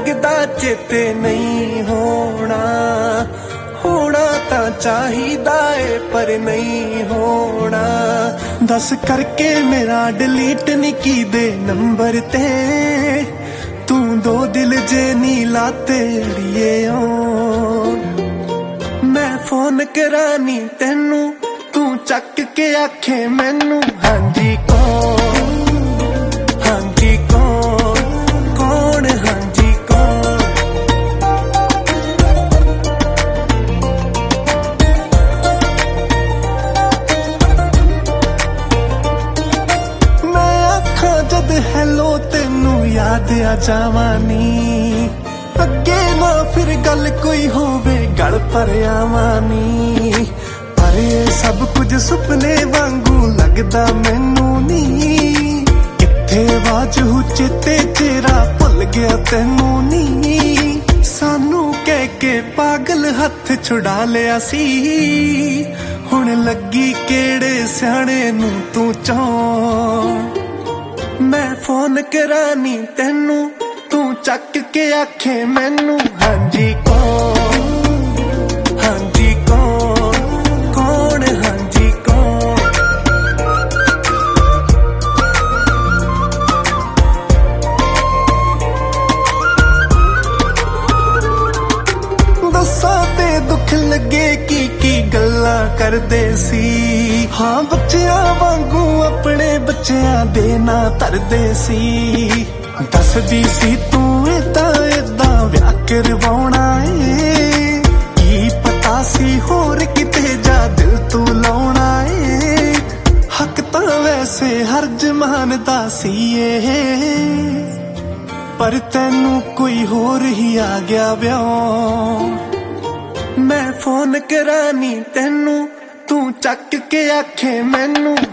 लगदा चेते नहीं होना, होना तां चाहिदा है पर नहीं होना। दस करके मेरा डिलीट नहीं की दे नंबर ते, तू दो दिल जे नी लाते अड़िए मैं फोन करानी तेनू, तू चक के आखे मैनू हाँ जी कौन, हाँ जी कौन, कौन हाँ जी कौन। मैं आखा जद हैलो तेनू याद आ जावानी, अगे ना फिर गल कोई होवे गल पर आवानी। पर ये सब कुछ सुपने वांगू लगदा मैनू नी, किथे वाजू चेते तेरा भुल गया तेनू नी। सानू कह के पागल हथ छुड़ा लिया सी, हुण लगी केड़े सियाणे नू तू चौं। मैं फोन करानी तेनू, तू चक के आखे मैनू हाँ जी कौन, हाँ जी कौन, कौन हाँ जी कौन। दस्सां ते दुख लगे की गल्लां करदे सी, हाँ बच्चियां वांगू अपने बच्चियां दे ना तरदे सी। दसदी सी तू इदा इदा व्याह करवाउणा ए, की पता सी होर किते जा दिल तू लाउणा ए। हक तां वैसे हर जमान दा सी ए, पर तैनू कोई होर ही आ गया व्याह। मैं फोन करानी तेनू, तू चक के आखे मैनू